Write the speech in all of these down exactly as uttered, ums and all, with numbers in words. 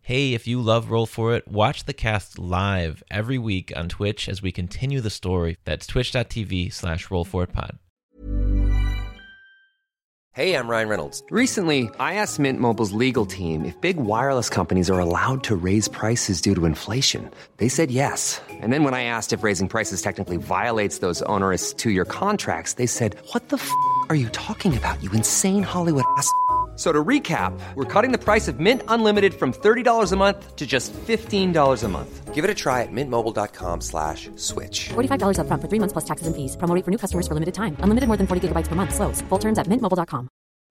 Hey, if you love Roll For It, watch the cast live every week on Twitch as we continue the story. That's twitch.tv slash roll for it pod. Hey, I'm Ryan Reynolds. Recently, I asked Mint Mobile's legal team if big wireless companies are allowed to raise prices due to inflation. They said yes. And then when I asked if raising prices technically violates those onerous two-year contracts, they said, what the f*** are you talking about, you insane Hollywood ass f- So to recap, we're cutting the price of Mint Unlimited from thirty dollars a month to just fifteen dollars a month. Give it a try at mintmobile.com slash switch. forty-five dollars up front for three months plus taxes and fees. Promo rate for new customers for limited time. Unlimited more than forty gigabytes per month. Slows full terms at mint mobile dot com.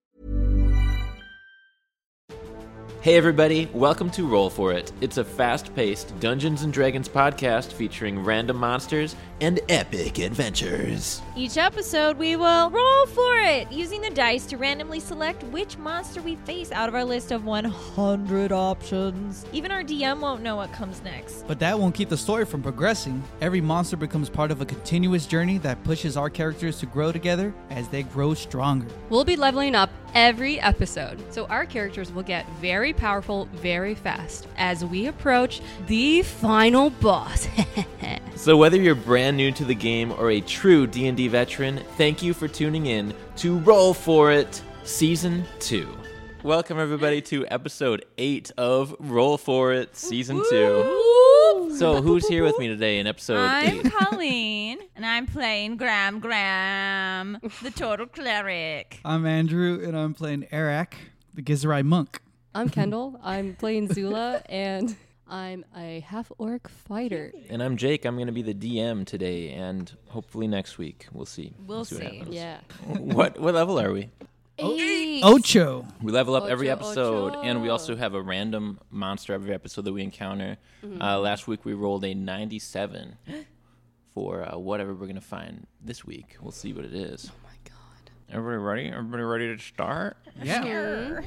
Hey everybody, welcome to Roll For It. It's a fast-paced Dungeons and Dragons podcast featuring random monsters and epic adventures. Each episode, we will roll for it, using the dice to randomly select which monster we face out of our list of one hundred options. Even our D M won't know what comes next. But that won't keep the story from progressing. Every monster becomes part of a continuous journey that pushes our characters to grow together as they grow stronger. We'll be leveling up every episode, so our characters will get very powerful very fast as we approach the final boss. So whether you're brand new to the game or a true D and D veteran, thank you for tuning in to Roll For It Season two. Welcome everybody to episode eight of Roll For It Season two. So who's here with me today in episode I'm eight? Colleen, and I'm playing Graham Graham, the Total Cleric. I'm Andrew, and I'm playing Eric, the Gizrai Monk. I'm Kendall. I'm playing Zula, and I'm a half-orc fighter. And I'm Jake. I'm going to be the D M today, and hopefully next week. We'll see. We'll see. What see. happens. Yeah. What what level are we? Eight. Ocho. We level up every Ocho, episode, ocho. and we also have a random monster every episode that we encounter. Mm-hmm. Uh, last week we rolled a ninety-seven for uh, whatever we're going to find this week. We'll see what it is. Oh my god. Everybody ready? Everybody ready to start? Yeah.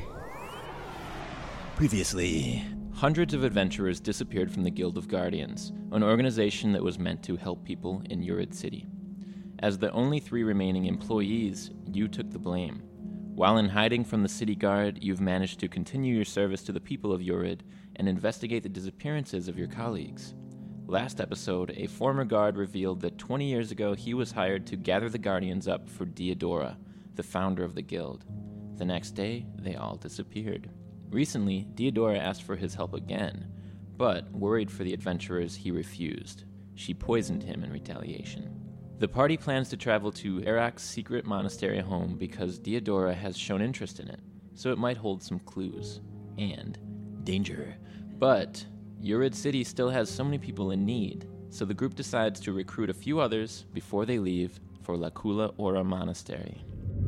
Previously, hundreds of adventurers disappeared from the Guild of Guardians, an organization that was meant to help people in Urid City. As the only three remaining employees, you took the blame. While in hiding from the city guard, you've managed to continue your service to the people of Urid and investigate the disappearances of your colleagues. Last episode, a former guard revealed that twenty years ago he was hired to gather the Guardians up for Diodora, the founder of the guild. The next day, they all disappeared. Recently, Diodora asked for his help again, but, worried for the adventurers, he refused. She poisoned him in retaliation. The party plans to travel to Erac's secret monastery home because Diodora has shown interest in it, so it might hold some clues. And danger. But Urid City still has so many people in need, so the group decides to recruit a few others before they leave for Lakula Ora Monastery.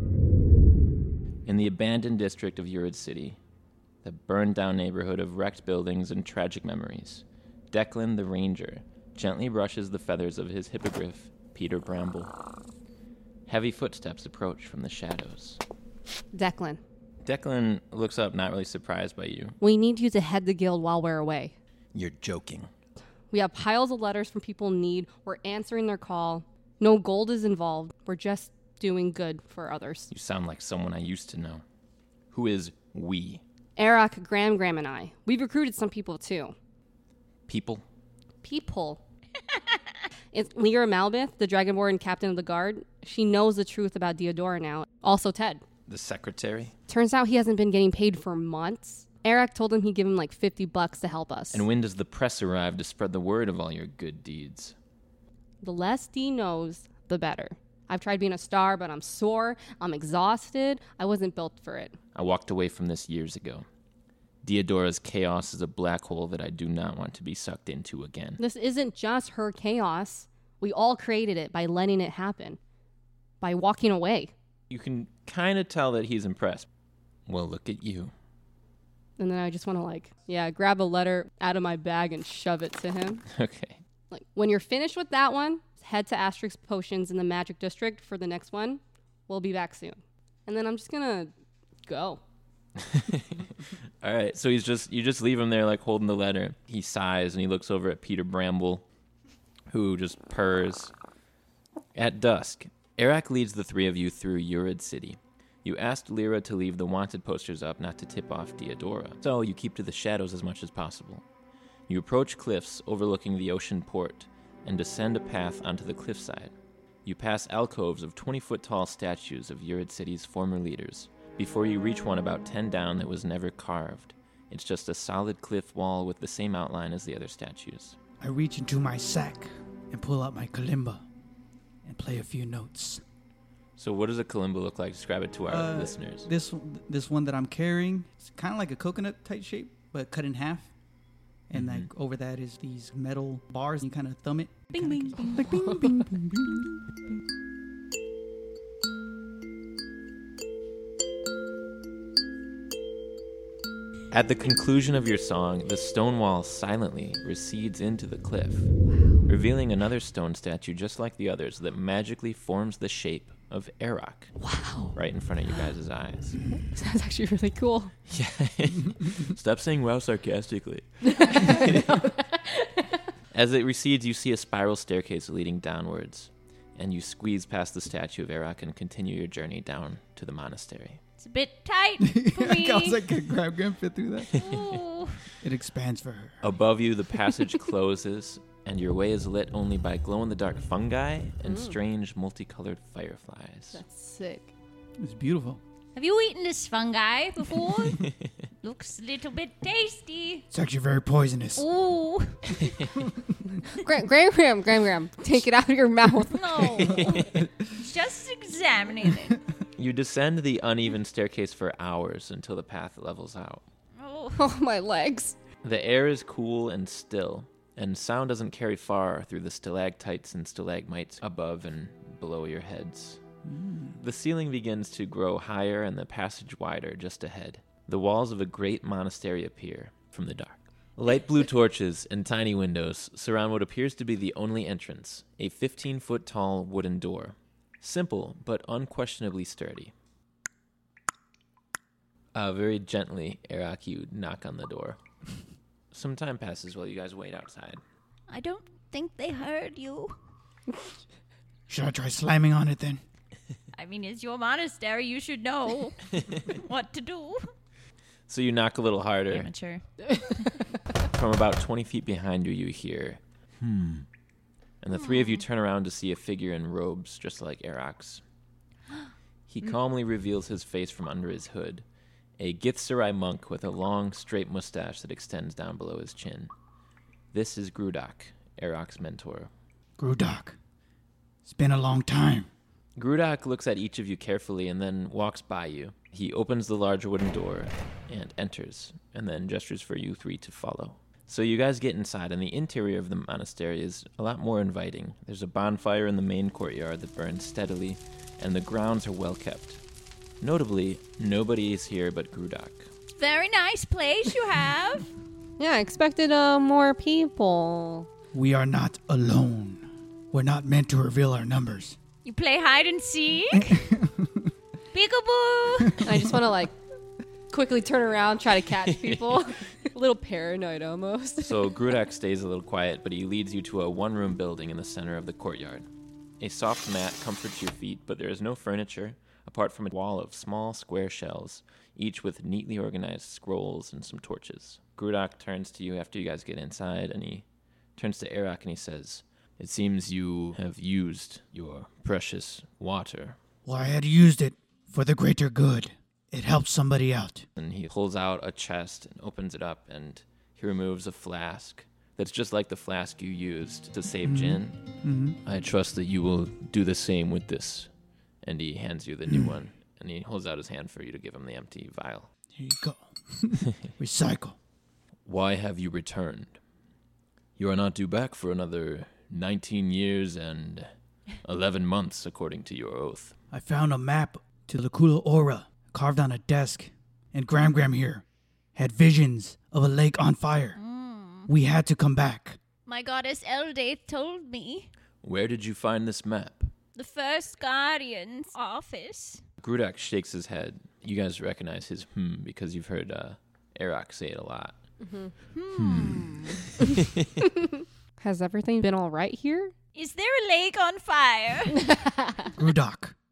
In the abandoned district of Urid City, the burned-down neighborhood of wrecked buildings and tragic memories, Declan the Ranger gently brushes the feathers of his hippogriff, Peter Bramble. Heavy footsteps approach from the shadows. Declan, Declan looks up, not really surprised by you. we need you to head the guild while we're away. You're joking. We have piles of letters from people in need. We're answering their call. No gold is involved. We're just doing good for others. You sound like someone I used to know. Who is we? Eric, Graham, Graham, and I. We've recruited some people, too. People? People. It's Lyra Malbeth, the Dragonborn captain of the guard. She knows the truth about Diodora now. Also Ted. The secretary? Turns out he hasn't been getting paid for months. Eric told him he'd give him like fifty bucks to help us. And when does the press arrive to spread the word of all your good deeds? The less Dee knows, the better. I've tried being a star, but I'm sore. I'm exhausted. I wasn't built for it. I walked away from this years ago. Diodora's chaos is a black hole that I do not want to be sucked into again. This isn't just her chaos. We all created it by letting it happen. By walking away. You can kind of tell that he's impressed. Well, look at you. And then I just want to like, yeah, grab a letter out of my bag and shove it to him. Okay. Like, when you're finished with that one, head to Asterix Potions in the Magic District for the next one. We'll be back soon. And then I'm just going to go. All right, so he's just you just leave him there like holding the letter. He sighs and he looks over at Peter Bramble, who just purrs. At dusk, Eric leads the three of you through Urid City. You asked Lyra to leave the wanted posters up not to tip off Diodora, so you keep to the shadows as much as possible. You approach cliffs overlooking the ocean port and descend a path onto the cliffside. You pass alcoves of twenty-foot-tall statues of Urid City's former leaders before you reach one about ten down that was never carved. It's just a solid cliff wall with the same outline as the other statues. I reach into my sack and pull out my kalimba and play a few notes. So what does a kalimba look like? Describe it to our Uh, listeners. This this one that I'm carrying, it's kind of like a coconut type shape, but cut in half. And Mhm. like over that is these metal bars. And you kind of thumb it. Bing, kinda bing, goes bing. like bing, bing, bing, bing. At the conclusion of your song, the stone wall silently recedes into the cliff, revealing another stone statue just like the others that magically forms the shape of Erok. Wow. Right in front of you guys' eyes. That's actually really cool. Yeah. Stop saying wow sarcastically. As it recedes, you see a spiral staircase leading downwards, and you squeeze past the statue of Erok and continue your journey down to the monastery. It's a bit tight for me. I was like, can grab Graham fit through that? Ooh. It expands for her. Above you, the passage closes, and your way is lit only by glow-in-the-dark fungi and strange multicolored fireflies. That's sick. It's beautiful. Have you eaten this fungi before? Looks a little bit tasty. It's actually very poisonous. Ooh. Graham, Graham, Graham, Graham, Graham. Take it out of your mouth. No. Just examining it. You descend the uneven staircase for hours until the path levels out. Oh. Oh, my legs. The air is cool and still, and sound doesn't carry far through the stalactites and stalagmites above and below your heads. The ceiling begins to grow higher and the passage wider just ahead. The walls of a great monastery appear from the dark. Light blue torches and tiny windows surround what appears to be the only entrance, a fifteen-foot-tall wooden door. Simple, but unquestionably sturdy. Uh, very gently, Erok, you knock on the door. Some time passes while you guys wait outside. I don't think they heard you. Should I try slamming on it then? I mean, it's your monastery. You should know what to do. So you knock a little harder. Amateur. From about twenty feet behind you, you hear, hmm. And the three of you turn around to see a figure in robes just like Erok's. He calmly reveals his face from under his hood, a Githzerai monk with a long, straight mustache that extends down below his chin. This is Grudak, Erok's mentor. Grudak. It's been a long time. Grudak looks at each of you carefully and then walks by you. He opens the large wooden door and enters, and then gestures for you three to follow. So you guys get inside, and the interior of the monastery is a lot more inviting. There's a bonfire in the main courtyard that burns steadily, and the grounds are well kept. Notably, nobody is here but Grudak. Very nice place you have. Yeah, I expected uh, more people. We are not alone. We're not meant to reveal our numbers. You play hide and seek? Peekaboo. I just want to, like, quickly turn around, try to catch people. A little paranoid almost. So Grudak stays a little quiet, but he leads you to a one-room building in the center of the courtyard. A soft mat comforts your feet, but there is no furniture, apart from a wall of small square shells, each with neatly organized scrolls and some torches. Grudak turns to you after you guys get inside, and he turns to Erok and he says, "It seems you have used your precious water." Well, I had used it for the greater good. It helps somebody out. And he pulls out a chest and opens it up, and he removes a flask that's just like the flask you used to save Mm-hmm. Jin. Mm-hmm. I trust that you will do the same with this. And he hands you the new one, and he holds out his hand for you to give him the empty vial. Here you go. Recycle. Why have you returned? You are not due back for another nineteen years and eleven months, according to your oath. I found a map to Lakula Aura carved on a desk, and Gram Gram here had visions of a lake on fire. Mm. We had to come back. My goddess Eldaith told me. Where did you find this map? The first guardian's office. Grudak shakes his head. You guys recognize his hmm because you've heard uh, Erok say it a lot. Hmm. Has everything been all right here? Is there a lake on fire? Grudak,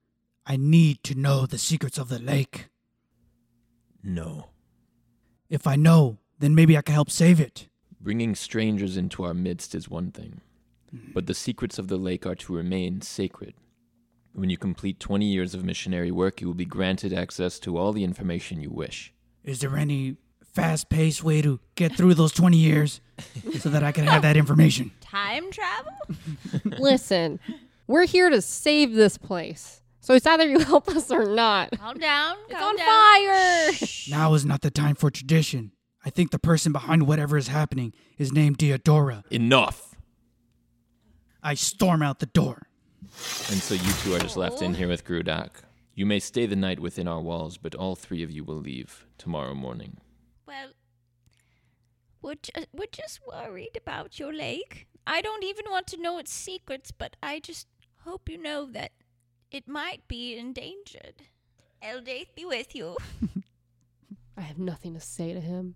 I need to know the secrets of the lake. No. If I know, then maybe I can help save it. Bringing strangers into our midst is one thing, but the secrets of the lake are to remain sacred. When you complete twenty years of missionary work, you will be granted access to all the information you wish. Is there any fast-paced way to get through those twenty years so that I can have that information? Time travel? Listen, we're here to save this place. So it's either you help us or not. Calm down. It's calm on down. fire. Now is not the time for tradition. I think the person behind whatever is happening is named Deodora. Enough! I storm out the door. And so you two are just left in here with Grudak. You may stay the night within our walls, but all three of you will leave tomorrow morning. Well, we're, ju- we're just worried about your lake. I don't even want to know its secrets, but I just hope you know that it might be endangered. Eldaith be with you. I have nothing to say to him.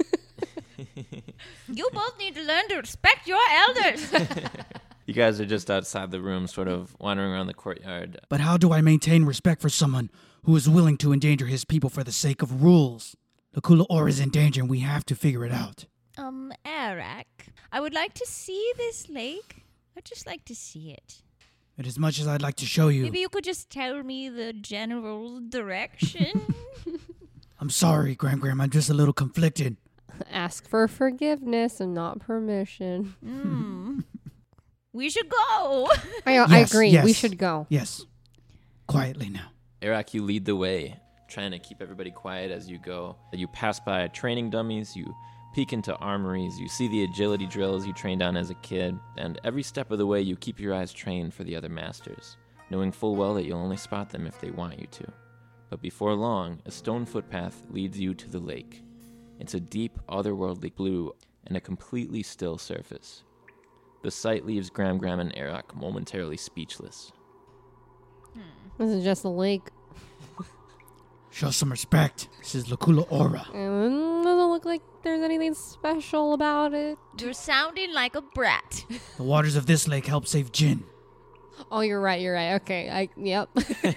You both need to learn to respect your elders. You guys are just outside the room, sort of wandering around the courtyard. But how do I maintain respect for someone who is willing to endanger his people for the sake of rules? Lakula Ora is in danger and we have to figure it out. Um, Arak, I would like to see this lake. I'd just like to see it. And as much as I'd like to show you, Maybe you could just tell me the general direction. I'm sorry, Gram Gram, I'm just a little conflicted. Ask for forgiveness and not permission. mm. We should go. I, I Yes, agree. yes. We should go. Yes. Quietly now. Arak, you lead the way, trying to keep everybody quiet as you go. You pass by training dummies, you peek into armories, you see the agility drills you trained on as a kid, and every step of the way you keep your eyes trained for the other masters, knowing full well that you'll only spot them if they want you to. But before long, a stone footpath leads you to the lake. It's a deep, otherworldly blue and a completely still surface. The sight leaves Gram Gram and Arak momentarily speechless. This is just a lake. Show some respect. This is Lakula Ora. And it doesn't look like there's anything special about it. You're sounding like a brat. The waters of this lake help save Jin. Oh, you're right. You're right. Okay. I yep.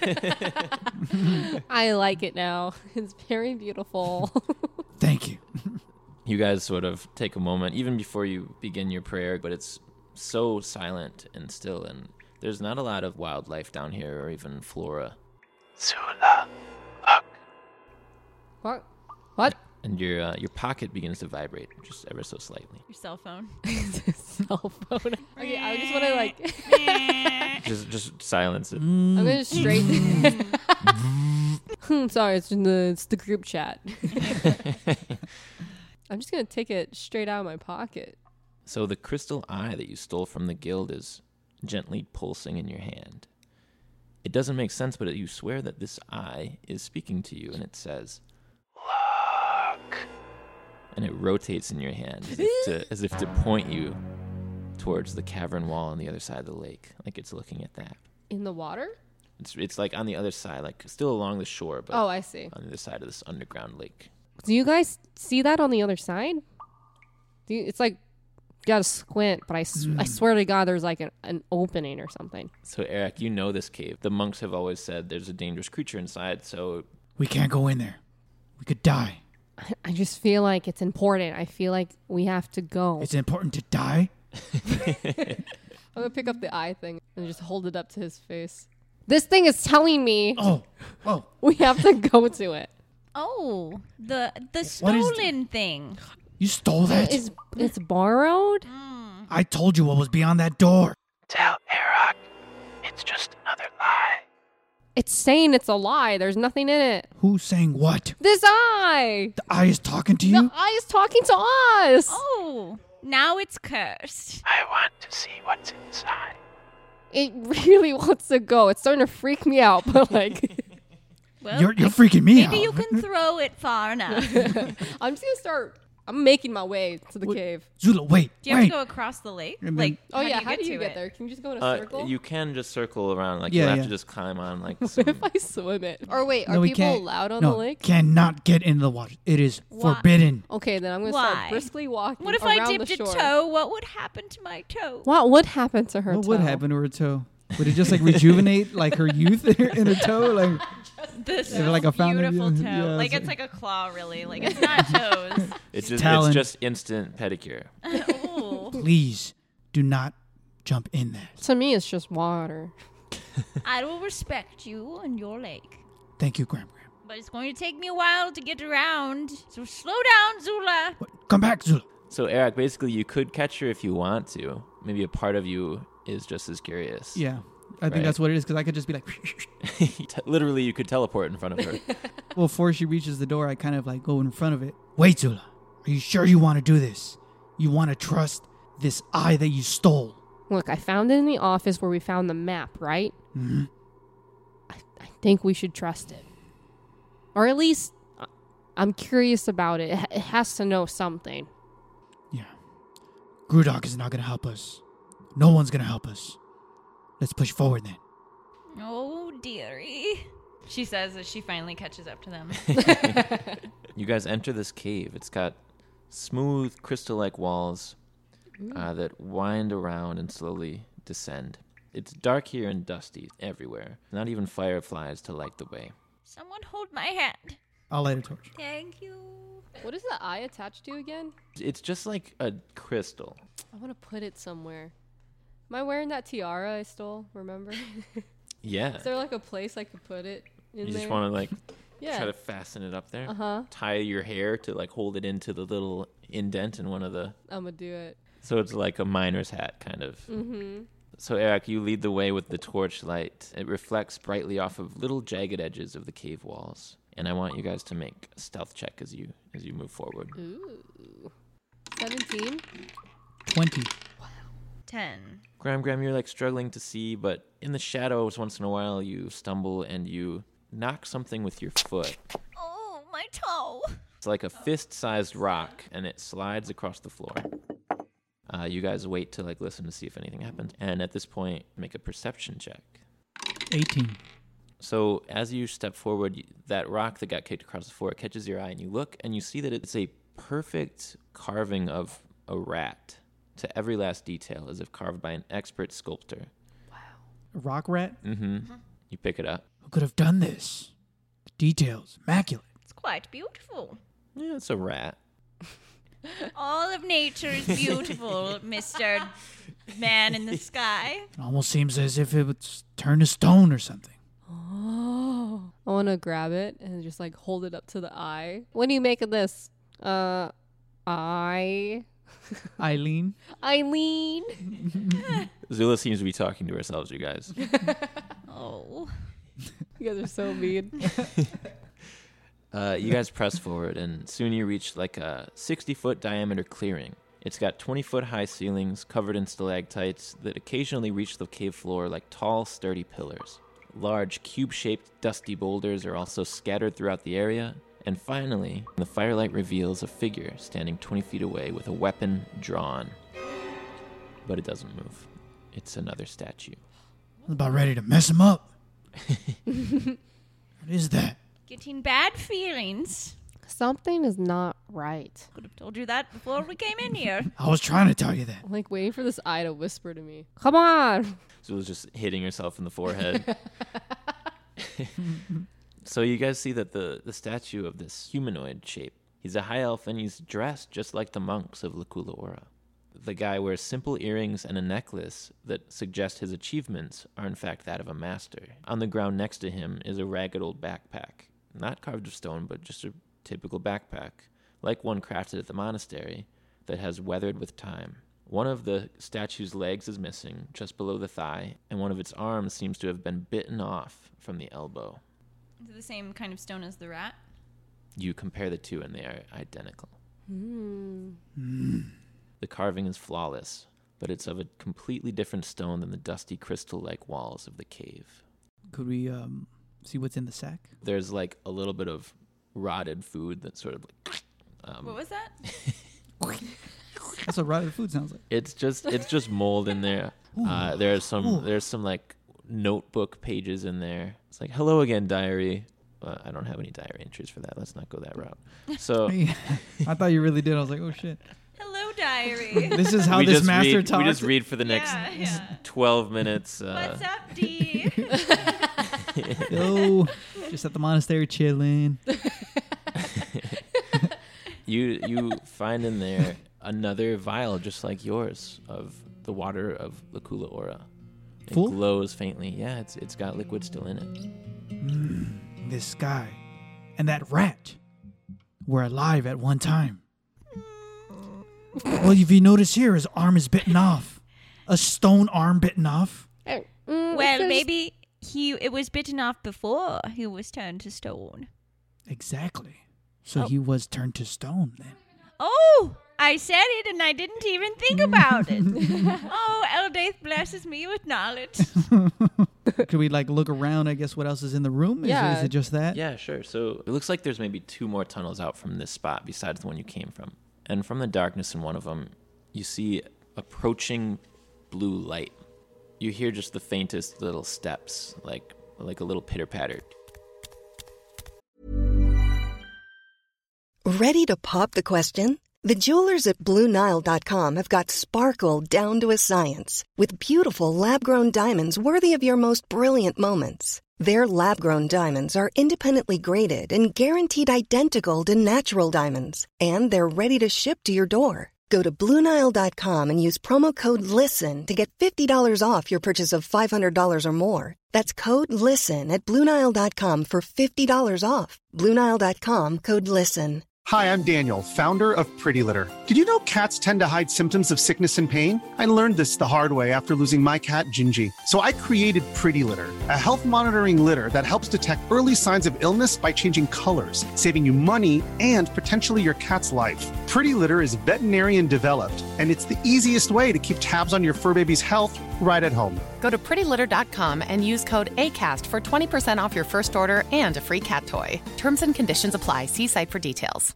I like it now. It's very beautiful. Thank you. You guys sort of take a moment, even before you begin your prayer, but it's so silent and still, and there's not a lot of wildlife down here, or even flora. Zula. What? What? And your uh, your pocket begins to vibrate, just ever so slightly. Your cell phone. Cell phone. Okay, I just want to like. Just just silence it. I'm gonna straight. Sorry, it's in the it's the group chat. I'm just gonna take it straight out of my pocket. So the crystal eye that you stole from the guild is gently pulsing in your hand. It doesn't make sense, but you swear that this eye is speaking to you, and it says, "Look." And it rotates in your hand as if to, as if to point you towards the cavern wall on the other side of the lake, like it's looking at that. In the water? It's it's like on the other side, like still along the shore, but Oh, I see. on the other side of this underground lake. Do you guys see that on the other side? Do you, it's like you gotta squint, but I, s- I swear to God, there's like an, an opening or something. So Eric, you know this cave. The monks have always said there's a dangerous creature inside, so We can't go in there. We could die. I, I just feel like it's important. I feel like we have to go. It's important to die? I'm gonna pick up the eye thing and just hold it up to his face. This thing is telling me Oh, oh. we have to go to it. Oh, the the What is stolen thing. You stole that? It's, it's borrowed? I told you what was beyond that door. Tell Arak, it's just another lie. It's saying it's a lie. There's nothing in it. Who's saying what? This eye! The eye is talking to you? The eye is talking to us! Oh, now it's cursed. I want to see what's inside. It really wants to go. It's starting to freak me out, but like, Well, You're, you're freaking me maybe out. you can throw it far enough. Do I'm just gonna start. I'm making my way to the What? cave. Zula, wait, you have wait. to go across the lake? I mean- Like, Oh yeah, do how you do you to get it? there? Can you just go in a uh, circle? you can just circle around. Like Yeah, you'll have yeah. to just climb on like What some. if I swim it? Or wait, are No, we people can't. allowed on no, the lake? cannot get into the water. It is Why? forbidden. Okay, then I'm gonna Why? start briskly walking What if around I the dipped a shore. toe? What would happen to my toe? What would happen to her What toe? would happen to her toe? Would it just like rejuvenate like her youth in her, in her toe? Like This Is it like a fountain? beautiful toe. Yeah, like it's it's like a claw, really. Like it's not toes. It's just talent. it's just instant pedicure. Ooh. please do not jump in that. To me, it's just water. I will respect you and your lake. Thank you, Graham Graham. But it's going to take me a while to get around. So slow down, Zula. What? Come back, Zula. So Eric, basically, you could catch her if you want to. Maybe a part of you is just as curious. Yeah, I think Right. that's what it is because I could just be like, Te- Literally, you could teleport in front of her. well, before she reaches the door, I kind of like go in front of it. Wait, Zula. Are you sure you want to do this? You want to trust this eye that you stole? Look, I found it in the office where we found the map, right? Mm-hmm. I, I think we should trust it. Or at least, uh, I'm curious about it. It ha- It has to know something. Yeah. Grudok is not going to help us. No one's going to help us. Let's push forward then. Oh, dearie. She says as she finally catches up to them. You guys enter this cave. It's got smooth, crystal-like walls uh, that wind around and slowly descend. It's dark here and dusty everywhere. Not even fireflies to light the way. Someone hold my hand. I'll light a torch. Thank you. What is the eye attached to again? It's just like a crystal. I want to put it somewhere. Am I wearing that tiara I stole? Remember? Yeah. Is there like a place I could put it in You there? just want to like yeah. try to fasten it up there. Uh-huh. Tie your hair to like hold it into the little indent in one of the. I'm gonna do it. So it's like a miner's hat, kind of. Mm-hmm. So Eric, you lead the way with the torchlight. It reflects brightly off of little jagged edges of the cave walls, and I want you guys to make a stealth check as you as you move forward. Ooh. seventeen? twenty. Ten. Graham, Graham, you're like struggling to see, but in the shadows, once in a while, you stumble and you knock something with your foot. Oh, my toe. It's like a fist-sized rock, and it slides across the floor. Uh, you guys wait to like listen to see if anything happens, and at this point, make a perception check. eighteen. So as you step forward, y- that rock that got kicked across the floor catches your eye, and you look, and you see that it's a perfect carving of a rat to every last detail, as if carved by an expert sculptor. A rock rat? Mm-hmm. You pick it up. Who could have done this? The details, immaculate. It's quite beautiful. Yeah, it's a rat. All of nature is beautiful, Mister Man in the Sky. It almost seems as if it would s- turn to stone or something. Oh. I want to grab it and just like hold it up to the eye. What do you make of this? Uh, eye. Eileen? Eileen. Zula seems to be talking to herself, you guys. Oh. You guys are so mean. Uh, you guys press forward, and soon you reach like a sixty-foot diameter clearing. It's got twenty-foot high ceilings covered in stalactites that occasionally reach the cave floor like tall, sturdy pillars. Large, cube-shaped, dusty boulders are also scattered throughout the area. And finally, the firelight reveals a figure standing twenty feet away with a weapon drawn. But it doesn't move. It's another statue. I was about ready to mess him up. What is that? Getting bad feelings. Something is not right. Could have told you that before we came in here. I was trying to tell you that. I'm like waiting for this eye to whisper to me. Come on. Zula's just hitting herself in the forehead. So you guys see that the, the statue of this humanoid shape, he's a high elf and he's dressed just like the monks of Lakula Ora. The guy wears simple earrings and a necklace that suggest his achievements are in fact that of a master. On the ground next to him is a ragged old backpack. Not carved of stone, but just a typical backpack, like one crafted at the monastery, that has weathered with time. One of the statue's legs is missing, just below the thigh, and one of its arms seems to have been bitten off from the elbow. Is it the same kind of stone as the rat? You compare the two, and they are identical. Mm. The carving is flawless, but it's of a completely different stone than the dusty crystal-like walls of the cave. Could we um, see what's in the sack? There's like a little bit of rotted food that's sort of like... Um, What was that? That's what rotted food sounds like. It's just it's just mold in there. Uh, there's some there's some like notebook pages in there. It's like, hello again, diary. Uh, I don't have any diary entries for that. Let's not go that route. So I thought you really did. I was like, oh shit. Hello, diary. This is how we this just master read, talks. We just read for the next Yeah, yeah. twelve minutes. Uh, What's up, D? Yo, just at the monastery chilling. you you find in there another vial just like yours of the water of Lacula Aura. It Full? glows faintly. Yeah, it's it's got liquid still in it. Mm, this guy and that rat were alive at one time. Well, if you notice here, his arm is bitten off. A stone arm bitten off. Eh, mm, Well, there's- maybe he it was bitten off before he was turned to stone. Exactly. So Oh. he was turned to stone then. Oh, I said it and I didn't even think about it. Oh, Eldaith blesses me with knowledge. Could we like look around? I guess what else is in the room? Is, Yeah. is it just that? Yeah, sure. So it looks like there's maybe two more tunnels out from this spot besides the one you came from. And from the darkness in one of them, you see approaching blue light. You hear just the faintest little steps, like like a little pitter-patter. Ready to pop the question? The jewelers at Blue Nile dot com have got sparkle down to a science with beautiful lab-grown diamonds worthy of your most brilliant moments. Their lab-grown diamonds are independently graded and guaranteed identical to natural diamonds, and they're ready to ship to your door. Go to Blue Nile dot com and use promo code LISTEN to get fifty dollars off your purchase of five hundred dollars or more. That's code LISTEN at Blue Nile dot com for fifty dollars off. Blue Nile dot com, code LISTEN. Hi, I'm Daniel, founder of Pretty Litter. Did you know cats tend to hide symptoms of sickness and pain? I learned this the hard way after losing my cat, Gingy. So I created Pretty Litter, a health monitoring litter that helps detect early signs of illness by changing colors, saving you money and potentially your cat's life. Pretty Litter is veterinarian developed, and it's the easiest way to keep tabs on your fur baby's health right at home. Go to pretty litter dot com and use code ACAST for twenty percent off your first order and a free cat toy. Terms and conditions apply. See site for details.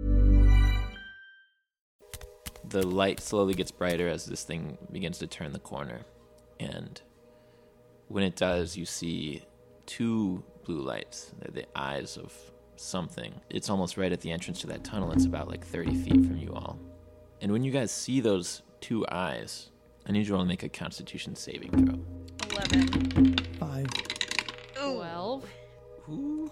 The light slowly gets brighter as this thing begins to turn the corner. And when it does, you see two blue lights. They're the eyes of something. It's almost right at the entrance to that tunnel. It's about like thirty feet from you all. And when you guys see those two eyes, I need you all to make a Constitution saving throw. Eleven. Five. Twelve. Who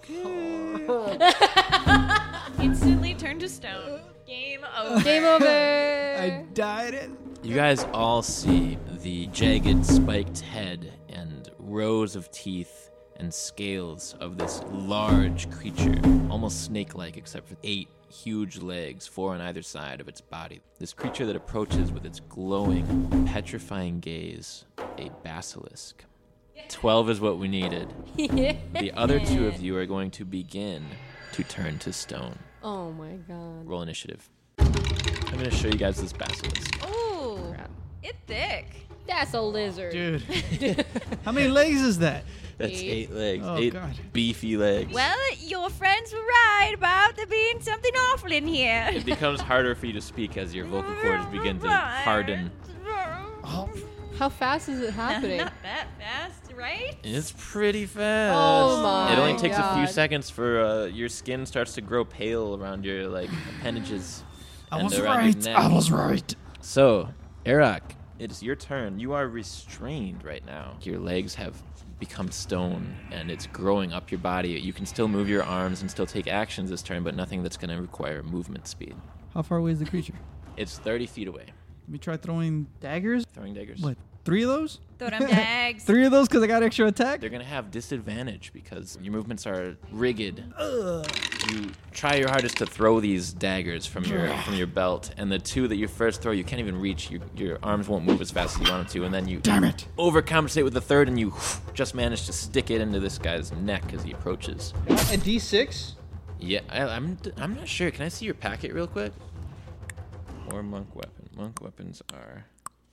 Instantly turned to stone. Game over. Game over. I died it. You guys all see the jagged, spiked head and rows of teeth and scales of this large creature, almost snake-like except for eight huge legs, four on either side of its body. This creature that approaches with its glowing, petrifying gaze, a basilisk. Twelve is what we needed. Yeah. The other two of you are going to begin to turn to stone. Oh my god. Roll initiative. I'm going to show you guys this basilisk. Ooh, it's thick. That's a lizard. Dude. How many legs is that? That's Eight. eight legs. Oh, eight God. beefy legs. Well, your friends were right about there being something awful in here. It becomes harder for you to speak as your vocal cords begin to harden. Oh, How fast is it Not, happening? not that fast, right? It's pretty fast. Oh my It only takes a few God. seconds for uh, your skin starts to grow pale around your like appendages. I and was around your right. neck. I was right. So, Arak, it is your turn. You are restrained right now. Your legs have become stone, and it's growing up your body. You can still move your arms and still take actions this turn, but nothing that's going to require movement speed. How far away is the creature? It's thirty feet away. Let me try throwing daggers. Throwing daggers. What? Three of those? Throw them dags. Three of those because I got extra attack? They're going to have disadvantage because your movements are rigged. Ugh. You try your hardest to throw these daggers from your from your belt, and the two that you first throw, you can't even reach. Your, your arms won't move as fast as you want them to, and then you Damn it. overcompensate with the third, and you just manage to stick it into this guy's neck as he approaches. A D six? Yeah, I, I'm I'm not sure. Can I see your packet real quick? Or monk weapon. Monk weapons are.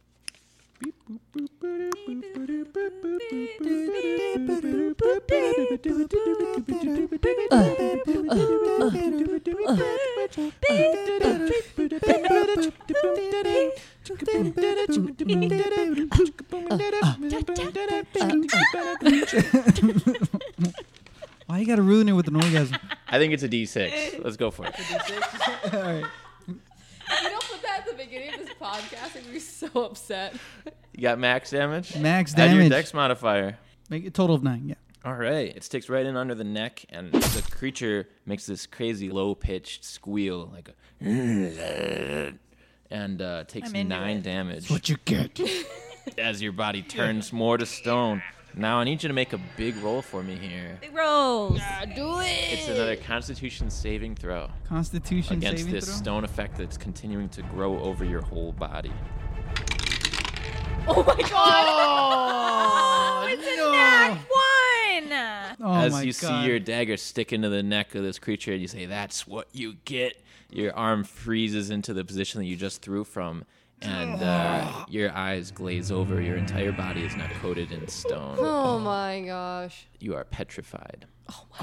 Why you gotta ruin it with an orgasm? I think it's a D six. Let's go for it. All right. You don't put that at the beginning made this podcast, I'd be so upset. You got max damage? Max Add your damage. dex modifier. Make a total of nine, yeah. All right. It sticks right in under the neck, and the creature makes this crazy low-pitched squeal, like a... and uh, takes nine it. damage. That's what you get. As your body turns more to stone. Now I need you to make a big roll for me here. Big rolls. Yeah, do it. It's another Constitution saving throw. Constitution against saving this throw? stone effect that's continuing to grow over your whole body. Oh my god! Oh, it's a nat one. Oh As my you God. see your dagger stick into the neck of this creature, you say, "That's what you get." Your arm freezes into the position that you just threw from, and uh, your eyes glaze over. Your entire body is now coated in stone. Oh my gosh. You are petrified. Oh my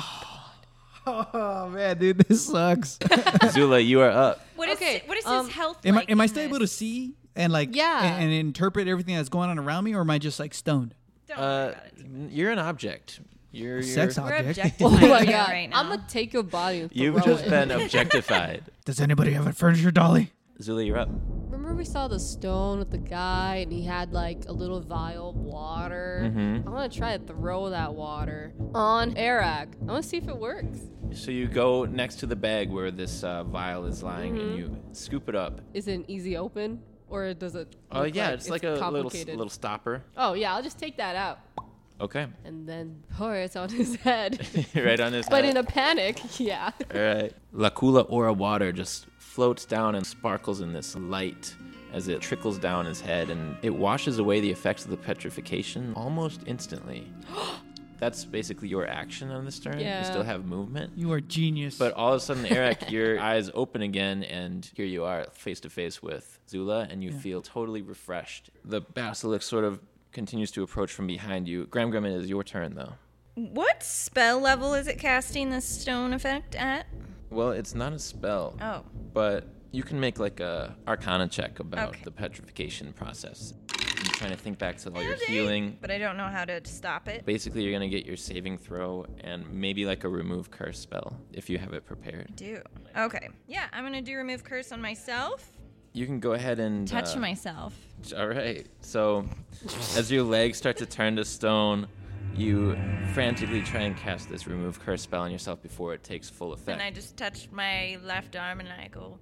god. Oh man, dude, this sucks. Zula, you are up. What is Okay, what is um, his health Am I like am I in still this? able to see and like Yeah. and, and interpret everything that's going on around me, or am I just like stoned? Don't Uh, worry about it. you're an object. You're, Sex you're We're object. objectifying Oh my you god. right now. I'm gonna take your body and You've throw just it. been objectified. Does anybody have a furniture dolly? Zula, you're up. Remember we saw the stone with the guy and he had like a little vial of water? Mhm. I want to try to throw that water on Arak. I want to see if it works. So you go next to the bag where this uh, vial is lying, and you scoop it up. Is it an easy open or does it Oh look yeah, like it's like a little complicated? little stopper. Oh yeah, I'll just take that out Okay, and then pour it on his head. right on his But head. in a panic, yeah. All right. Lakula Aura water just floats down and sparkles in this light as it trickles down his head, and it washes away the effects of the petrification almost instantly. That's basically your action on this turn. Yeah. You still have movement. You are genius. But all of a sudden, Eric, your eyes open again, and here you are face to face with Zula, and you feel totally refreshed. The basilisk sort of continues to approach from behind you. Gram Gram, it is your turn, though. What spell level is it casting this stone effect at? Well, it's not a spell. Oh. But you can make like a Arcana check about Okay. the petrification process. You're trying to think back to all your Okay. healing. But I don't know how to stop it. Basically, you're going to get your saving throw and maybe like a remove curse spell if you have it prepared. Do. Okay. Yeah, I'm going to do remove curse on myself. You can go ahead and Touch uh, myself. All right. So, as your legs start to turn to stone, you frantically try and cast this remove curse spell on yourself before it takes full effect. And I just touch my left arm and I go,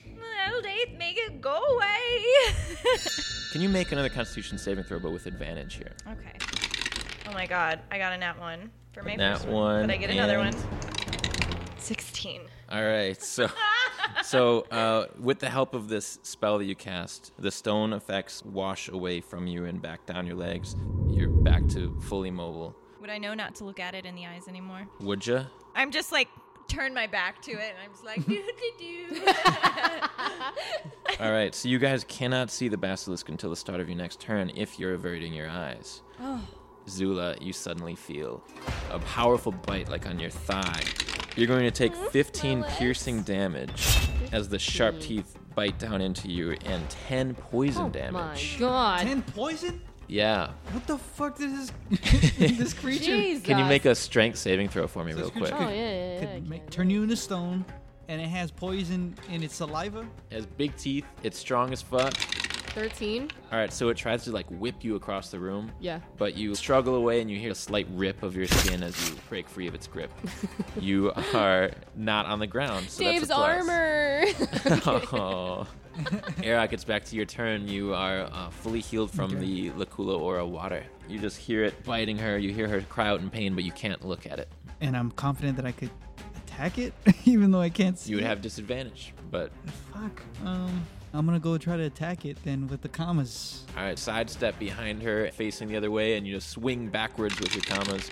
Eldaith, make it go away. Can you make another Constitution saving throw, but with advantage here? Okay. Oh my god, I got a nat one for my Nat first one, But I get another and- one. sixteen. All right. So, so uh, with the help of this spell that you cast, the stone effects wash away from you and back down your legs. You're back to fully mobile. Would I know not to look at it in the eyes anymore? Would ya? I'm just like, turn my back to it and I'm just like, do do do. All right. So you guys cannot see the basilisk until the start of your next turn if you're averting your eyes. Oh. Zula, you suddenly feel a powerful bite like on your thigh. You're going to take fifteen piercing damage as the sharp teeth bite down into you and ten poison Oh damage. my god. Ten poison? Yeah. What the fuck is this this creature? Jesus. Can you make a strength saving throw for me real quick? Oh, yeah, yeah, yeah. Could I make, can. turn you into stone, and it has poison in its saliva. It has big teeth. It's strong as fuck. thirteen? All right, so it tries to like whip you across the room. Yeah. But you struggle away and you hear a slight rip of your skin as you break free of its grip. You are not on the ground. So Dave's that's a plus. armor. Oh. Arak, it's back to your turn. You are uh, fully healed from Okay. the Lakula Aura water. You just hear it biting her. You hear her cry out in pain, but you can't look at it. And I'm confident that I could attack it, even though I can't see You would it. have disadvantage, but Fuck. Um, I'm gonna go try to attack it then with the commas. all right, sidestep behind her, facing the other way, and you just swing backwards with your commas.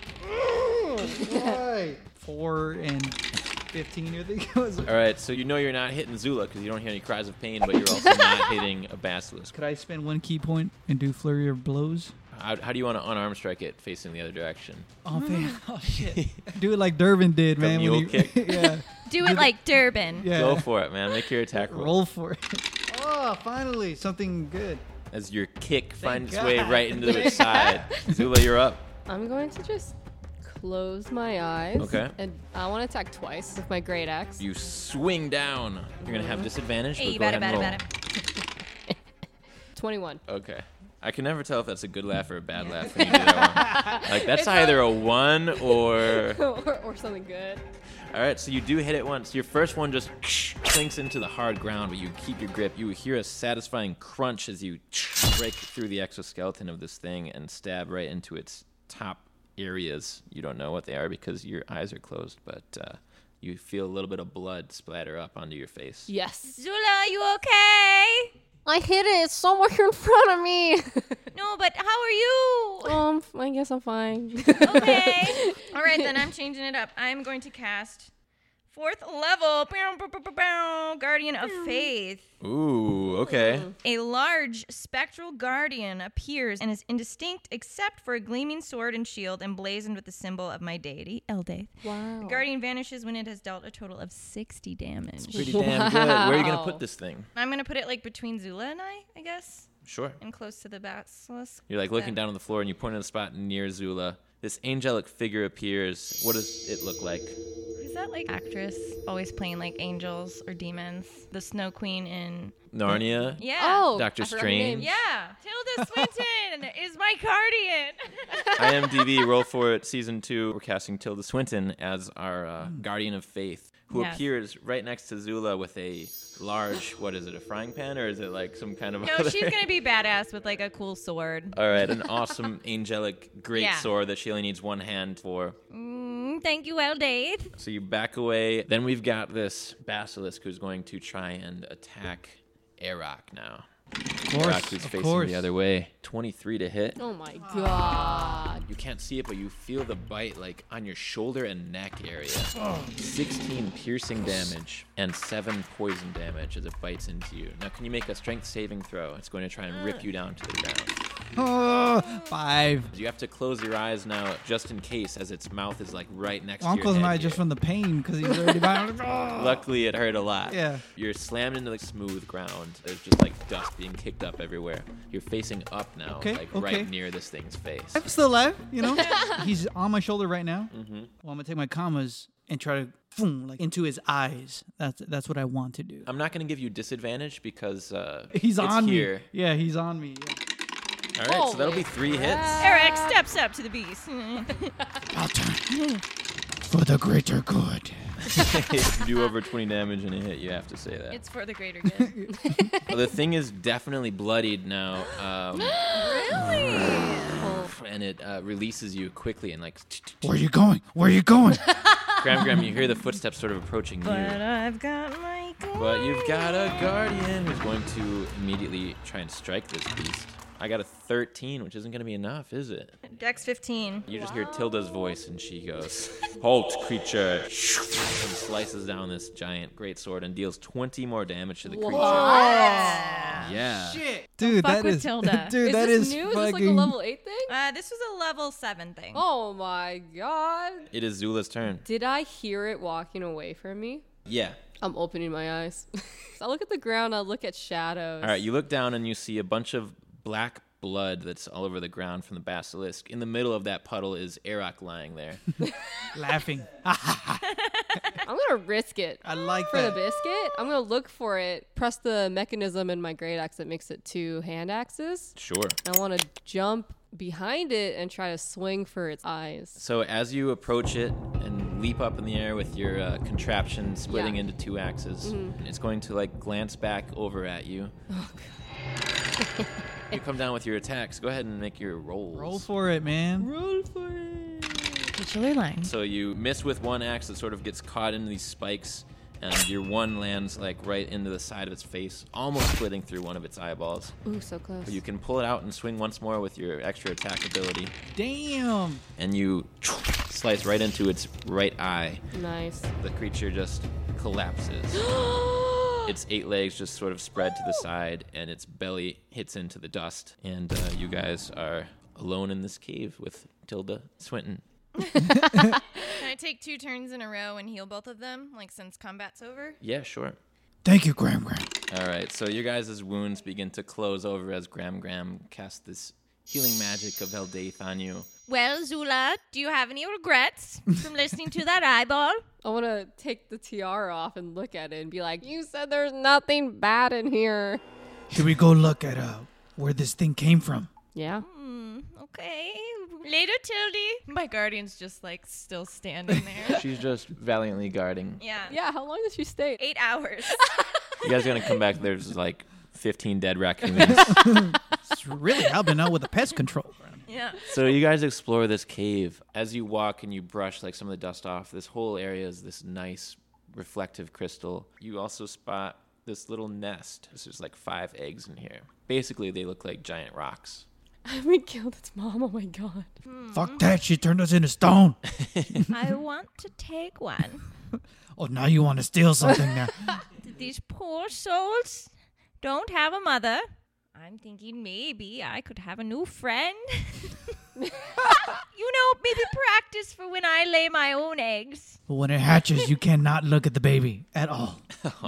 Four and fifteen, I think it was. All right, so you know you're not hitting Zula because you don't hear any cries of pain, but you're also not hitting a basilisk. Could I spend one key point and do flurry of blows? How, how do you want to unarm strike it facing the other direction? Oh man! Oh shit! Do it like Durbin did, The man. when mule he- kick? yeah. Do it like Durbin. Yeah. Go for it, man. Make your attack roll. Roll for it. Oh, finally something good. As your kick finds its God. way right into its side. Zula, you're up. I'm going to just close my eyes. Okay. And I want to attack twice with my great axe. You swing down. You're going to have disadvantage, Hey, but you go better, ahead and better, roll. better. twenty-one. Okay. I can never tell if that's a good laugh or a bad laugh when you do that one. Like, that's it's either a one or... or... Or something good. All right, so you do hit it once. Your first one just clinks into the hard ground, but you keep your grip. You hear a satisfying crunch as you break through the exoskeleton of this thing and stab right into its top areas. You don't know what they are because your eyes are closed, but uh, you feel a little bit of blood splatter up onto your face. Yes. Zula, are you okay? I hit it. It's somewhere in front of me. No, but how are you? Um, I guess I'm fine. Okay. All right, then I'm changing it up. I'm going to cast fourth level Guardian of Faith. Ooh, okay. A large spectral guardian appears and is indistinct except for a gleaming sword and shield emblazoned with the symbol of my deity, Eldaith. Wow. The guardian vanishes when it has dealt a total of sixty damage. It's pretty damn good. Where are you going to put this thing? I'm going to put it like between Zula and I, I guess. Sure. And close to the basilisk. You're like looking down on the floor and you point at a spot near Zula. This angelic figure appears. What does it look like? Who's that like actress always playing like angels or demons? The Snow Queen in Narnia? Yeah. Oh, Doctor Strange? Yeah. Tilda Swinton is my guardian. IMDb, roll for it, season two. We're casting Tilda Swinton as our uh, guardian of faith, who Yes. appears right next to Zula with a large, what is it, a frying pan, or is it like some kind of No, other... she's going to be badass with like a cool sword. All right, an awesome, angelic, great Yeah. sword that she only needs one hand for. Mm, thank you, Eldaith. So you back away. Then we've got this basilisk who's going to try and attack Arak now. Of course, Arak is of facing course. the other way. twenty-three to hit. Oh my god. You can't see it, but you feel the bite like on your shoulder and neck area. sixteen piercing damage and seven poison damage as it bites into you. Now, can you make a strength saving throw? It's going to try and rip you down to the ground. Oh, five. You have to close your eyes now, just in case, as its mouth is like right next Well, I'm to your closing head my eyes just here. from the pain because he's already by. Oh. Luckily, it hurt a lot. Yeah. You're slammed into like smooth ground. There's just like dust being kicked up everywhere. You're facing up now, Okay, like okay. right near this thing's face. I'm still alive, you know. He's on my shoulder right now. Mm-hmm. Well, I'm gonna take my commas and try to boom like into his eyes. That's that's what I want to do. I'm not going to give you disadvantage because uh, He's it's on here. me. Yeah, he's on me. Yeah. All right, so that'll be three hits. Eric steps up to the beast. I'll turn for the greater good. If you do over twenty damage in a hit, you have to say that. It's for the greater good. Well, the thing is definitely bloodied now. Um, Really? and it uh, releases you quickly and like... Where are you going? Where are you going? Gram Gram, you hear the footsteps sort of approaching you. But I've got my But you've got a guardian who's going to immediately try and strike this beast. I got a thirteen, which isn't going to be enough, is it? Dex fifteen. You just hear Tilda's voice, and she goes, "Halt, creature!" and slices down this giant greatsword and deals twenty more damage to the creature. Yeah. Shit, dude, fuck that with is Tilda. dude, Is that this is new? fucking. Is this like a level eight thing? Uh, this was a level seven thing. Oh my god. It is Zula's turn. Did I hear it walking away from me? Yeah. I'm opening my eyes. So I look at the ground, I look at shadows. All right, you look down and you see a bunch of black blood that's all over the ground from the basilisk. In the middle of that puddle is Arak lying there. Laughing. I'm gonna risk it. I like For that. the biscuit, I'm gonna look for it, press the mechanism in my great axe that makes it two hand axes. Sure. I want to jump behind it and try to swing for its eyes. So as you approach it and leap up in the air with your uh, contraption splitting Yeah. into two axes, Mhm. it's going to like glance back over at you. Oh, God. You come down with your attacks. Go ahead and make your rolls. Roll for it, man. Roll for it. Titular line. So you miss with one axe that sort of gets caught into these spikes, and your one lands like right into the side of its face, almost splitting through one of its eyeballs. Ooh, so close. But you can pull it out and swing once more with your extra attack ability, Damn. and you slice right into its right eye. Nice. The creature just collapses. Its eight legs just sort of spread to the side, and its belly hits into the dust. And uh, you guys are alone in this cave with Tilda Swinton. Can I take two turns in a row and heal both of them, like since combat's over? Yeah, sure. Thank you, Graham Graham. All right, so your guys' wounds begin to close over as Gram Gram casts this healing magic of Eldaith on you. Well, Zula, do you have any regrets from listening to that eyeball? I want to take the tiara off and look at it and be like, you said there's nothing bad in here. Should we go look at uh, where this thing came from. Yeah. Hmm, okay. Later, Tildy. My guardian's just like still standing there. She's just valiantly guarding. Yeah. Yeah, how long does she stay? Eight hours. You guys are gonna come back. There's like fifteen dead raccoons. It's really helping out with the pest control. Yeah. So you guys explore this cave. As you walk and you brush like some of the dust off, this whole area is this nice reflective crystal. You also spot this little nest. There's like five eggs in here. Basically, they look like giant rocks. We killed its mom. Oh my god. Fuck that. She turned us into stone. I want to take one. Oh, now you want to steal something now. These poor souls don't have a mother. I'm thinking maybe I could have a new friend. You know, maybe practice for when I lay my own eggs. But when it hatches, you cannot look at the baby at all.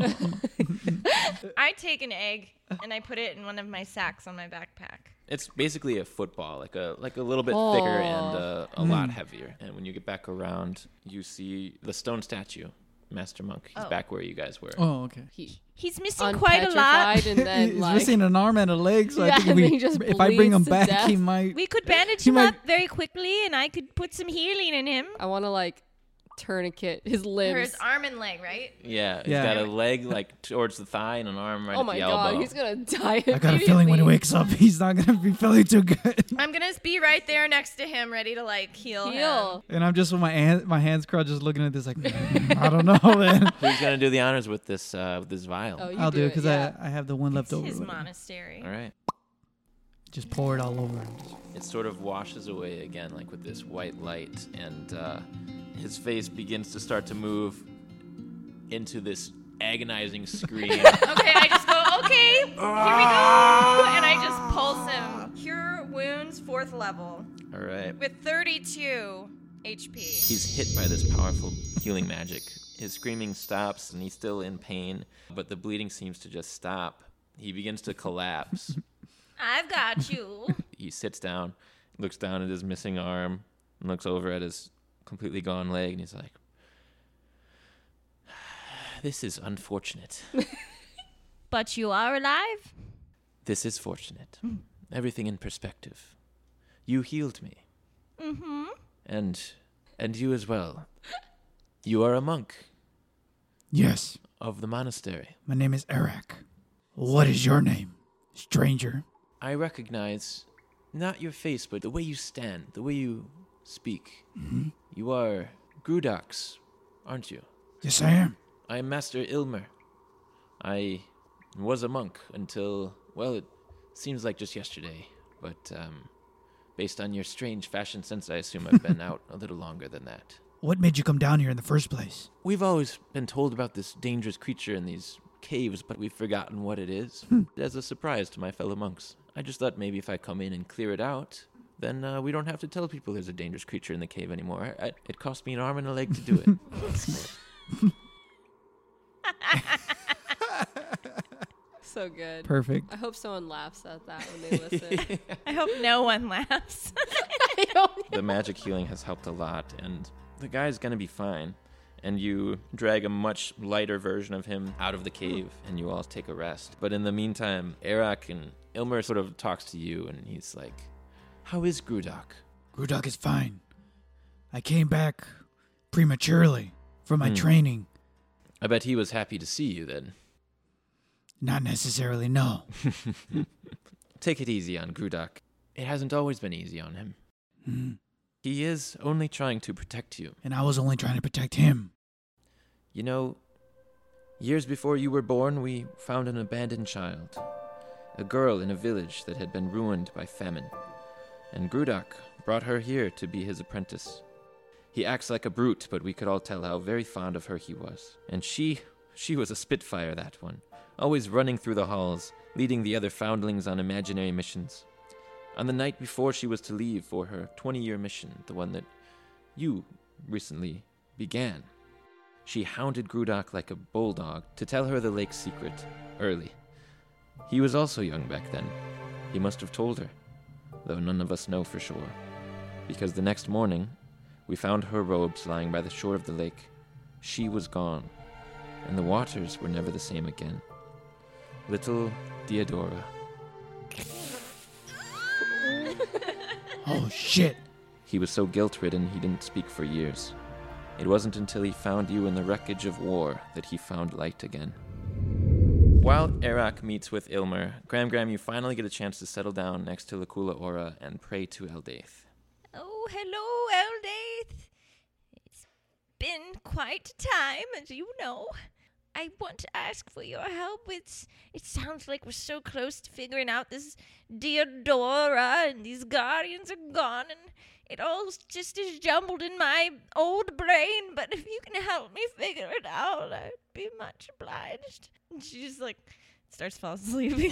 I take an egg and I put it in one of my sacks on my backpack. It's basically a football, like a like a little bit Oh. thicker and uh, a Mm. lot heavier. And when you get back around, you see the stone statue, Master Monk. He's Oh. back where you guys were. Oh, okay. He He's missing quite a lot. unpetrified and then He's like missing an arm and a leg, so Yeah, I think and if, then we, he just if I bring him bleeds to back, death. he might... We could bandage He him might- up very quickly, and I could put some healing in him. I want to like tourniquet his Or limbs. his arm and leg, right? Yeah, he's Yeah. got a leg like towards the thigh and an arm right Oh at my the god, elbow. he's gonna die. I got a feeling when he immediately. wakes up, he's not going to be feeling too good. I'm gonna be right there next to him, ready to like heal, him. Heal. And I'm just with my hand, my hands crossed, just looking at this like, mm, I don't know, man. Who's gonna do the honors with this uh, with this vial? Oh, you I'll do it because yeah. I, I have the one left It's over. his with it. monastery. All right. Just pour it all over. It sort of washes away again, like with this white light, and uh, his face begins to start to move into this agonizing scream. Okay, I just go, okay, here we go. And I just pulse him. Cure wounds, fourth level, All right. with thirty-two H P. He's hit by this powerful healing magic. His screaming stops, and he's still in pain, but the bleeding seems to just stop. He begins to collapse. I've got you. He sits down, looks down at his missing arm, and looks over at his completely gone leg, and he's like, "This is unfortunate. But you are alive? This is fortunate. Everything in perspective. You healed me. Mm-hmm. And and you as well. You are a monk Yes, of the monastery. my name is Eric. What is your name, stranger? I recognize not your face, but the way you stand, the way you speak. Mm-hmm. You are Grudax, aren't you? Yes, I am. I am Master Ilmer. I was a monk until, well, it seems like just yesterday. But um, based on your strange fashion sense, I assume I've been out a little longer than that. What made you come down here in the first place? We've always been told about this dangerous creature in these caves, but we've forgotten what it is. As a surprise to my fellow monks. I just thought maybe if I come in and clear it out, then uh, we don't have to tell people there's a dangerous creature in the cave anymore. I, it cost me an arm and a leg to do it. So good. Perfect. I hope someone laughs at that when they listen. I hope no one laughs. I don't The magic healing has helped a lot, and the guy's gonna be fine. And you drag a much lighter version of him out of the cave, and you all take a rest. But in the meantime, Arak and Ilmer sort of talks to you, and he's like, "How is Grudak?" Grudak is fine. I came back prematurely from my Hmm. training. I bet he was happy to see you then. Not necessarily, no. Take it easy on Grudak. It hasn't always been easy on him. Hmm. He is only trying to protect you. And I was only trying to protect him. You know, years before you were born, we found an abandoned child. A girl in a village that had been ruined by famine. And Grudak brought her here to be his apprentice. He acts like a brute, but we could all tell how very fond of her he was. And she, she was a spitfire, that one. Always running through the halls, leading the other foundlings on imaginary missions. On the night before she was to leave for her twenty-year mission, the one that you recently began, she hounded Grudak like a bulldog to tell her the lake's secret, early. He was also young back then. He must have told her, though none of us know for sure. Because the next morning, we found her robes lying by the shore of the lake. She was gone, and the waters were never the same again. Little Theodora. Oh, shit. He was so guilt-ridden he didn't speak for years. It wasn't until he found you in the wreckage of war that he found light again. While Arak meets with Ilmer, Gram Gram, you finally get a chance to settle down next to Lakula Ora and pray to Eldaith. Oh, hello, Eldaith. It's been quite a time, as you know. I want to ask for your help. It's, it sounds like we're so close to figuring out this Diodora, and these guardians are gone, and it all just is jumbled in my old brain, but if you can help me figure it out, I'd be much obliged. And she just, like, starts falling asleep.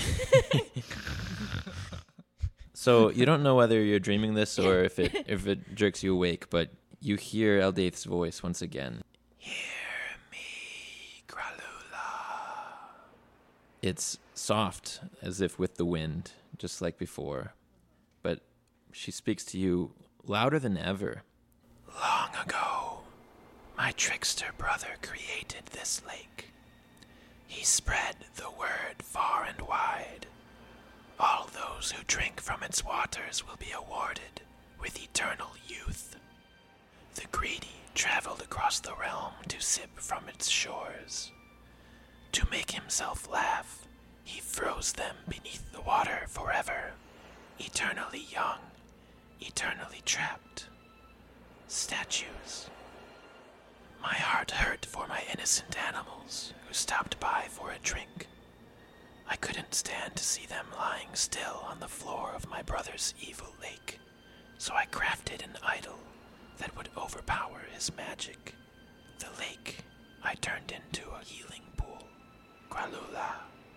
So you don't know whether you're dreaming this or if it if it jerks you awake, but you hear Eldaith's voice once again. Hear me, Gralula. It's soft, as if with the wind, just like before, but she speaks to you louder than ever. Long ago, my trickster brother created this lake. He spread the word far and wide. All those who drink from its waters will be awarded with eternal youth. The greedy traveled across the realm to sip from its shores. To make himself laugh, he froze them beneath the water forever, eternally young, eternally trapped. Statues. My heart hurt for my innocent animals who stopped by for a drink. I couldn't stand to see them lying still on the floor of my brother's evil lake, so I crafted an idol that would overpower his magic. The lake I turned into a healing pool. Gralula.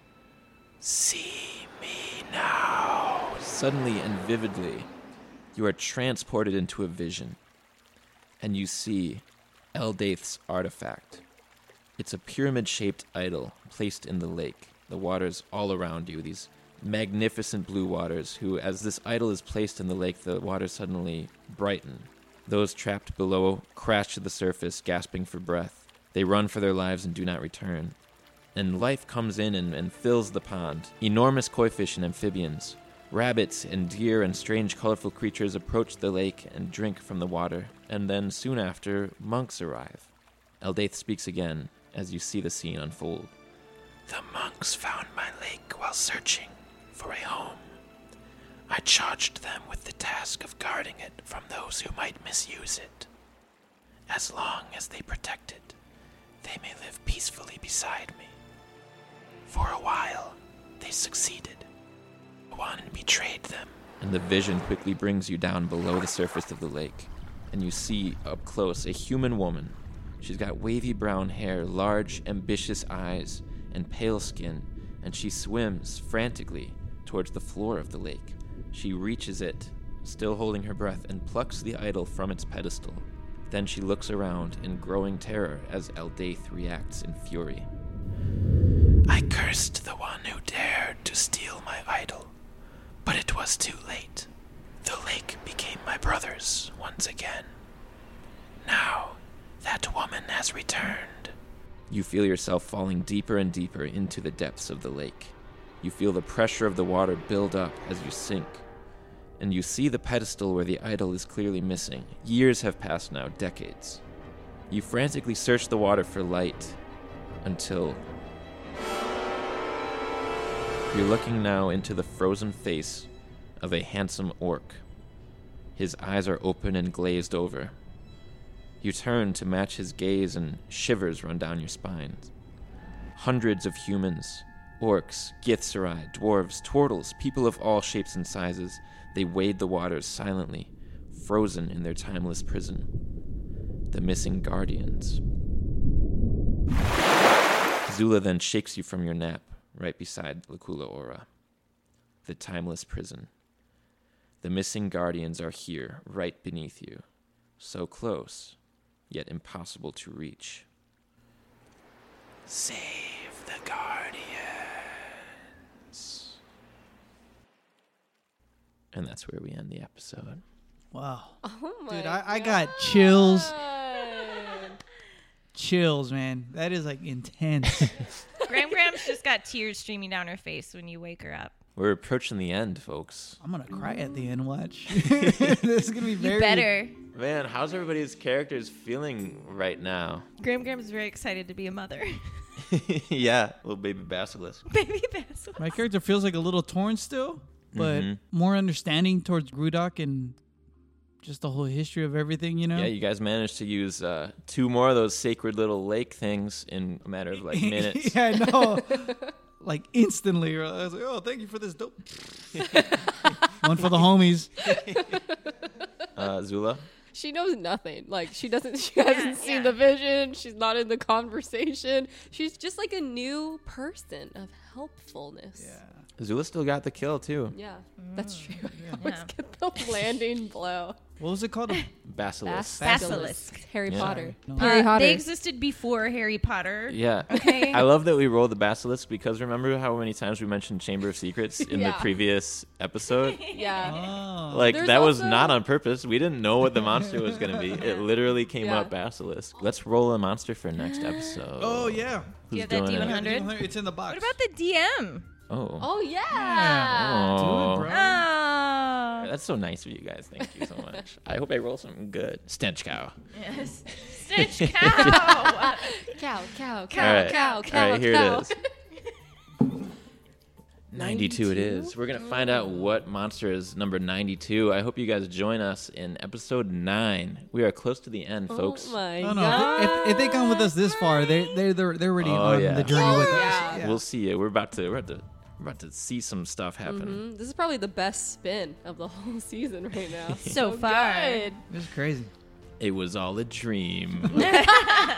See me now. Suddenly and vividly, you are transported into a vision, and you see Eldaith's artifact. It's a pyramid-shaped idol placed in the lake. The waters all around you, these magnificent blue waters, who, as this idol is placed in the lake, the waters suddenly brighten. Those trapped below crash to the surface, gasping for breath. They run for their lives and do not return. And life comes in and, and fills the pond. Enormous koi fish and amphibians, rabbits and deer and strange colorful creatures approach the lake and drink from the water. And then, soon after, monks arrive. Eldaith speaks again as you see the scene unfold. The monks found my lake while searching for a home. I charged them with the task of guarding it from those who might misuse it. As long as they protect it, they may live peacefully beside me. For a while, they succeeded. One betrayed them. And the vision quickly brings you down below the surface of the lake, and you see up close a human woman. She's got wavy brown hair, large, ambitious eyes, and pale skin, and she swims frantically towards the floor of the lake. She reaches it, still holding her breath, and plucks the idol from its pedestal. Then she looks around in growing terror as Eldaith reacts in fury. I cursed the one who dared to steal my idol, but it was too late. The lake became my brother's once again. Now, that woman has returned. You feel yourself falling deeper and deeper into the depths of the lake. You feel the pressure of the water build up as you sink. And you see the pedestal where the idol is clearly missing. Years have passed now, decades. You frantically search the water for light until you're looking now into the frozen face of a handsome orc. His eyes are open and glazed over. You turn to match his gaze and shivers run down your spines. Hundreds of humans, orcs, Githzerai, dwarves, turtles, people of all shapes and sizes, they wade the waters silently, frozen in their timeless prison. The missing guardians. Zula then shakes you from your nap, right beside Lakula Ora. The timeless prison. The missing guardians are here, right beneath you. So close, yet impossible to reach. Save the guardians. And that's where we end the episode. Wow. Oh my Dude, I, I God. got chills. Chills, man. That is like intense. Gram Gram's just got tears streaming down her face when you wake her up. We're approaching the end, folks. I'm gonna cry at the end. Watch. This is gonna be very. You better. Man, how's everybody's characters feeling right now? Graham Graham is very excited to be a mother. Yeah, little baby basilisk. Baby basilisk. My character feels like a little torn still, but Mhm. more understanding towards Grudock and just the whole history of everything, you know? Yeah, you guys managed to use uh, two more of those sacred little lake things in a matter of like minutes. Yeah, I know. Like instantly. I was like, oh, thank you for this dope. One for the homies. Uh, Zula? She knows nothing. Like she doesn't. She hasn't seen yeah. the vision. She's not in the conversation. She's just like a new person of helpfulness. Yeah. Zula still got the kill too. Yeah, that's true. Yeah. I always get the landing blow. What was it called? Basilisk. Bas- Basilisk. Harry Yeah. Potter. No. Harry Uh, Potter. they existed before Harry Potter. Yeah. Okay. I love that we rolled the basilisk because remember how many times we mentioned Chamber of Secrets in Yeah. the previous episode? yeah. Oh. Like There's that was also- not on purpose. We didn't know what the monster was going to be. It literally came Yeah. up basilisk. Let's roll a monster for next episode. Oh, yeah. Do you Who's have that doing D it? one hundred? It's in the box. What about the D M? Oh. Oh yeah. Do Oh. it, bro. Oh. That's so nice of you guys. Thank you so much. I hope I roll something good. Stench cow. Yes. Stitch cow. Cow, cow, All cow, right. cow, cow, All right, here cow. it is. ninety-two it is. We're going to find out what monster is number ninety-two. I hope you guys join us in episode nine. We are close to the end, folks. Oh my No, no. god. If, if they come with us this far, they they they're they're already Oh, on yeah. the journey Oh, with yeah. us. Yeah. We'll see you. We're about to we're about to we're about to see some stuff happen. Mhm. This is probably the best spin of the whole season right now. So far. good. It's crazy. It was all a dream. Oh my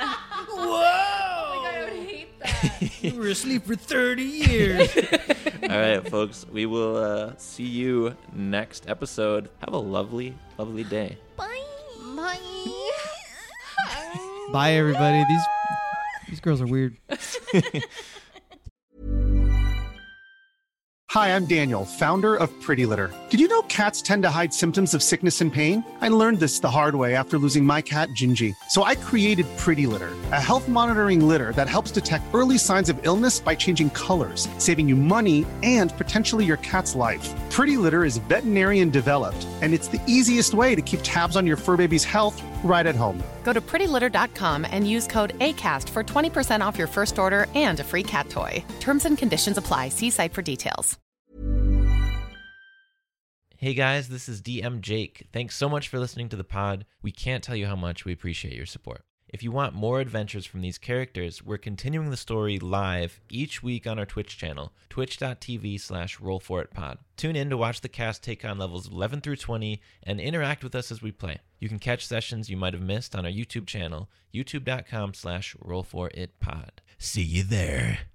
god, I would hate that. You were asleep for thirty years. All right, folks. We will uh, see you next episode. Have a lovely, lovely day. Bye. Bye, everybody. These these girls are weird. Hi, I'm Daniel, founder of Pretty Litter. Did you know cats tend to hide symptoms of sickness and pain? I learned this the hard way after losing my cat, Gingy. So I created Pretty Litter, a health monitoring litter that helps detect early signs of illness by changing colors, saving you money and potentially your cat's life. Pretty Litter is veterinarian developed, and it's the easiest way to keep tabs on your fur baby's health right at home. Go to pretty litter dot com and use code ACAST for twenty percent off your first order and a free cat toy. Terms and conditions apply. See site for details. Hey guys, this is D M Jake. Thanks so much for listening to the pod. We can't tell you how much we appreciate your support. If you want more adventures from these characters, we're continuing the story live each week on our Twitch channel, twitch.tv slash rollforitpod. Tune in to watch the cast take on levels eleven through twenty and interact with us as we play. You can catch sessions you might have missed on our YouTube channel, youtube.com slash rollforitpod. See you there.